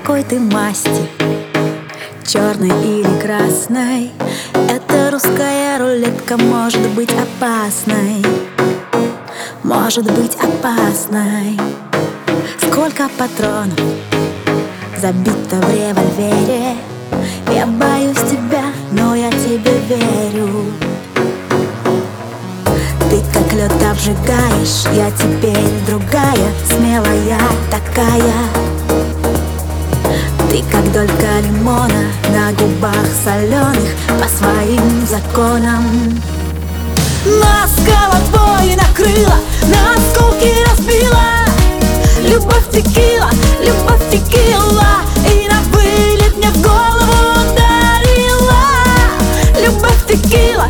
какой ты масти, черной или красной. Эта русская рулетка может быть опасной, может быть опасной. Сколько патронов забито в револьвере. Я боюсь тебя, но я тебе верю. Ты как лед обжигаешь, я теперь другая, смелая такая. Ты как долька лимона на губах соленых, по своим законам. Нас головой накрыла, на осколки разбила. Любовь текила, и на вылет мне в голову ударила. Любовь текила,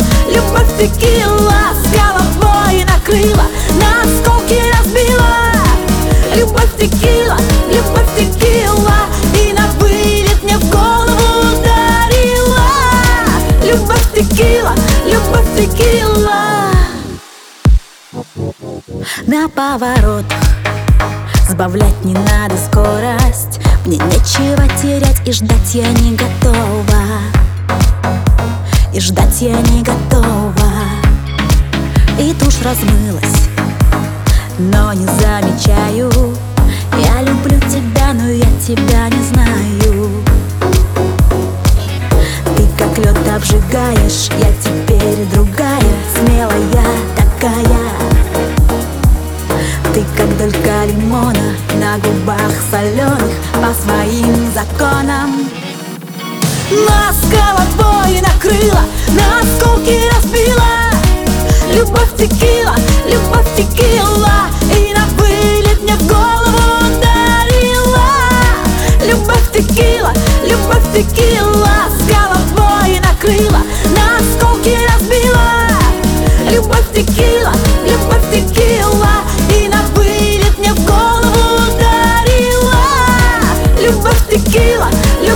с головой накрыла, на осколки разбила. Любовь текила, и на вылет мне в голову ударила. Любовь текила. На поворотах сбавлять не надо скорость. Мне нечего терять, и ждать я не готова. И ждать я не готова. И тушь размылась, но не замечаю. Я люблю тебя, но я тебя не знаю. Ты как лед обжигаешь, я теперь другая, смелая такая. Ты как долька лимона на губах соленых, по своим законам. Нас головой накрыла, на осколки разбила. Любовь текила, и на вылет мне в голову ударила. Любовь текила, с головой накрыла, на осколки разбила. Любовь текила, и на вылет мне в голову ударила. Любовь текила.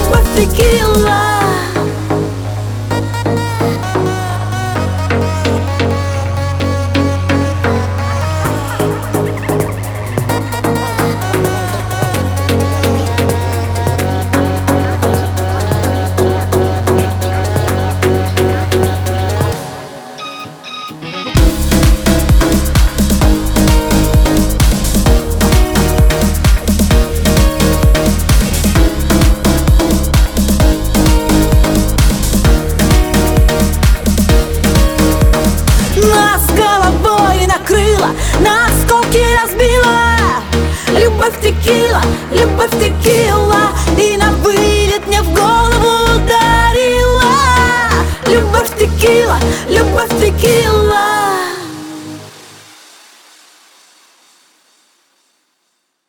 Нас головой накрыла, на осколки разбила. Любовь текила,